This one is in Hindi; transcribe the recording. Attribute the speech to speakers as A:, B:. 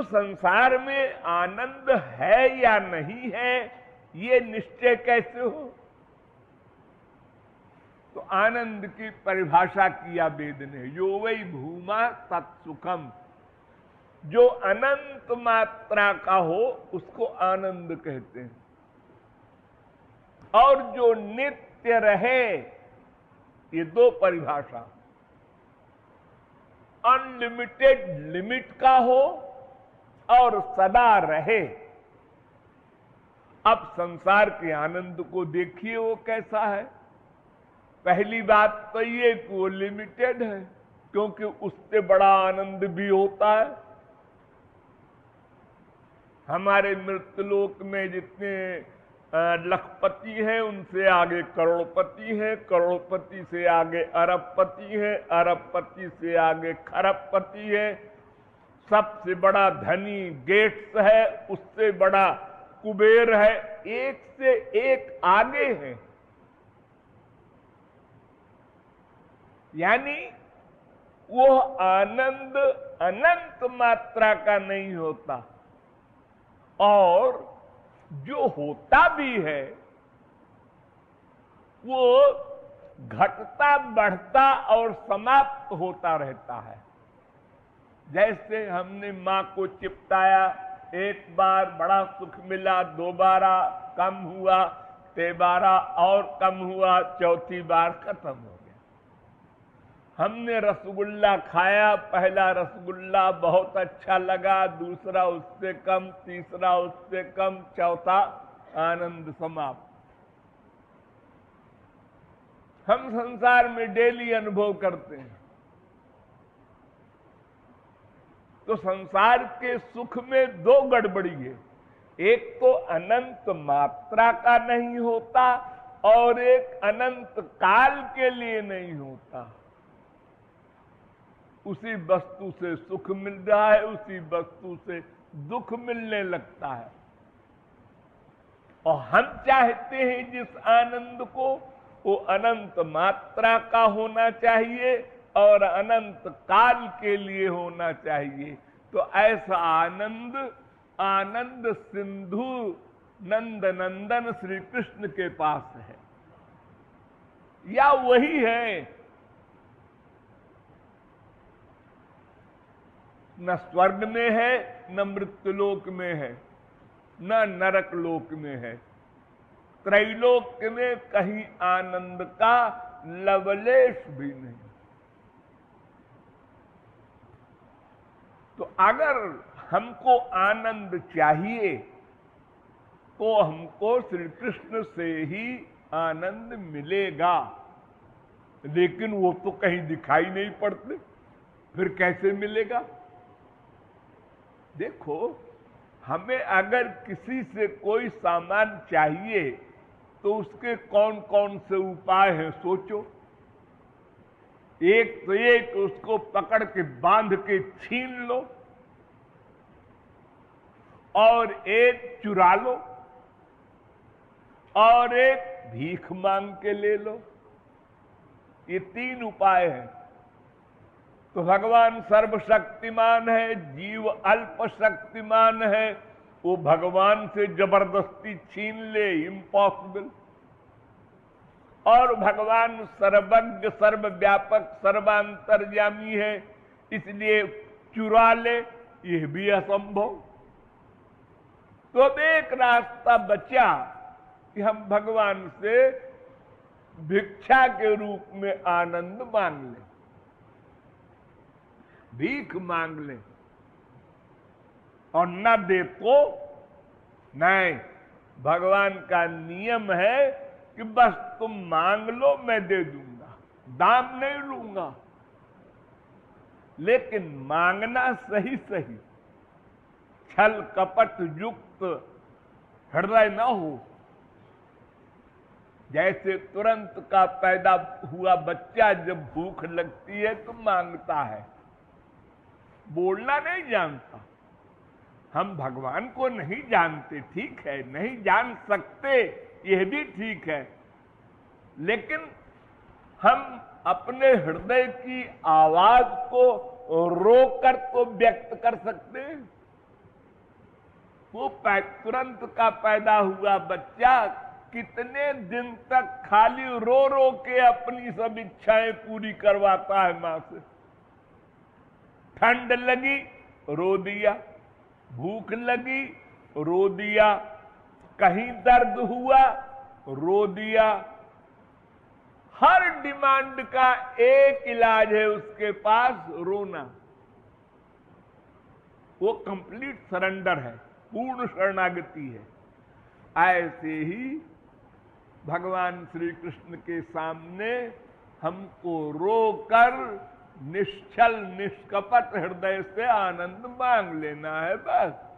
A: संसार में आनंद है या नहीं है, ये निश्चय कैसे हो? तो आनंद की परिभाषा किया वेद ने, यो वै भूमा तत्सुखम। जो अनंत मात्रा का हो उसको आनंद कहते हैं, और जो नित्य रहे, ये दो परिभाषा, अनलिमिटेड लिमिट का हो और सदा रहे। अब संसार के आनंद को देखिए वो कैसा है। पहली बात तो ये कि वो लिमिटेड है, क्योंकि उससे बड़ा आनंद भी होता है। हमारे मृत्युलोक में जितने लखपति हैं, उनसे आगे करोड़पति है, करोड़पति से आगे अरबपति है, अरबपति से आगे खरबपति है, सबसे बड़ा धनी गेट्स है, उससे बड़ा कुबेर है, एक से एक आगे है। यानी वो आनंद अनंत मात्रा का नहीं होता, और जो होता भी है वो घटता बढ़ता और समाप्त होता रहता है। जैसे हमने मां को चिपटाया, एक बार बड़ा सुख मिला, दोबारा कम हुआ, तेबारा और कम हुआ, चौथी बार खत्म हो गया। हमने रसगुल्ला खाया, पहला रसगुल्ला बहुत अच्छा लगा, दूसरा उससे कम, तीसरा उससे कम, चौथा आनंद समाप्त। हम संसार में डेली अनुभव करते हैं। तो संसार के सुख में दो गड़बड़ी है, एक तो अनंत मात्रा का नहीं होता, और एक अनंत काल के लिए नहीं होता। उसी वस्तु से सुख मिल रहा है, उसी वस्तु से दुख मिलने लगता है, और हम चाहते हैं जिस आनंद को, वो अनंत मात्रा का होना चाहिए और अनंत काल के लिए होना चाहिए। तो ऐसा आनंद, आनंद सिंधु नंद नंदन श्री कृष्ण के पास है, या वही है। न स्वर्ग में है, न मृत्युलोक में है, न नरक लोक में है। त्रैलोक में कहीं आनंद का लवलेश भी नहीं। तो अगर हमको आनंद चाहिए तो हमको श्री कृष्ण से ही आनंद मिलेगा, लेकिन वो तो कहीं दिखाई नहीं पड़ते, फिर कैसे मिलेगा? देखो, हमें अगर किसी से कोई सामान चाहिए तो उसके कौन कौन से उपाय हैं सोचो। एक तो एक उसको पकड़ के बांध के छीन लो, और एक चुरा लो, और एक भीख मांग के ले लो। ये तीन उपाय हैं। तो भगवान सर्वशक्तिमान है, जीव अल्प शक्तिमान है, वो भगवान से जबरदस्ती छीन ले, इम्पॉसिबल। और भगवान सर्वज्ञ, सर्वव्यापक, सर्वांतर्यामी है, इसलिए चुरा ले, यह भी असंभव। तो अब एक रास्ता बचा कि हम भगवान से भिक्षा के रूप में आनंद मांग लें, भीख मांग ले, और न दे तो नहीं। भगवान का नियम है कि बस तुम मांग लो, मैं दे दूंगा, दाम नहीं लूंगा, लेकिन मांगना सही सही, छल कपट युक्त हृदय न हो। जैसे तुरंत का पैदा हुआ बच्चा जब भूख लगती है तो मांगता है, बोलना नहीं जानता। हम भगवान को नहीं जानते, ठीक है, नहीं जान सकते, यह भी ठीक है, लेकिन हम अपने हृदय की आवाज को रोककर तो व्यक्त कर सकते हैं। वो तुरंत का पैदा हुआ बच्चा कितने दिन तक खाली रो रो के अपनी सब इच्छाएं पूरी करवाता है मां से। ठंड लगी रो दिया, भूख लगी रो दिया, कहीं दर्द हुआ रो दिया। हर डिमांड का एक इलाज है उसके पास, रोना। वो कंप्लीट सरेंडर है, पूर्ण शरणागति है। ऐसे ही भगवान श्री कृष्ण के सामने हमको रोकर निश्चल निष्कपट हृदय से आनंद मांग लेना है बस।